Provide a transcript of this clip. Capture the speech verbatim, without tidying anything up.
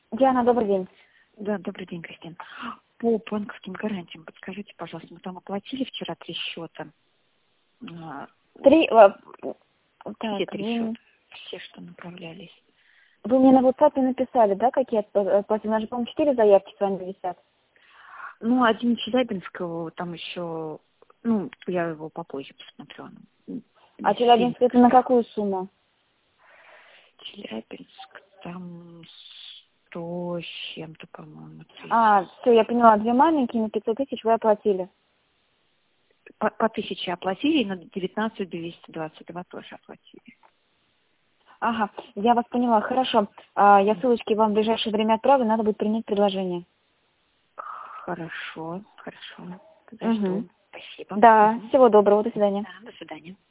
Диана, добрый день. Да, добрый день, Кристина. По банковским гарантиям подскажите, пожалуйста, мы там оплатили вчера три счета. А, Три... э, Все Так, три вы, счета, все, что направлялись. вы мне на WhatsApp написали, да, какие отплаты? У нас же, по-моему, четыре заявки с вами висят. Ну, один Челябинского, там еще, ну, я его попозже посмотрю. Ну, А семь. Челябинск это на какую сумму? Челябинск, там сто с чем-то, по-моему, А, тысяч. все, я поняла, две маленькие на пятьсот тысяч вы оплатили. По, по тысяче оплатили, и на девятнадцать двести двадцать два тоже оплатили. Ага, я вас поняла, хорошо. А, я ссылочки вам в ближайшее время отправлю, надо будет принять предложение. Хорошо, хорошо. Угу. Подожду. Спасибо. Да, Мгм. всего доброго, до свидания. Да, до свидания.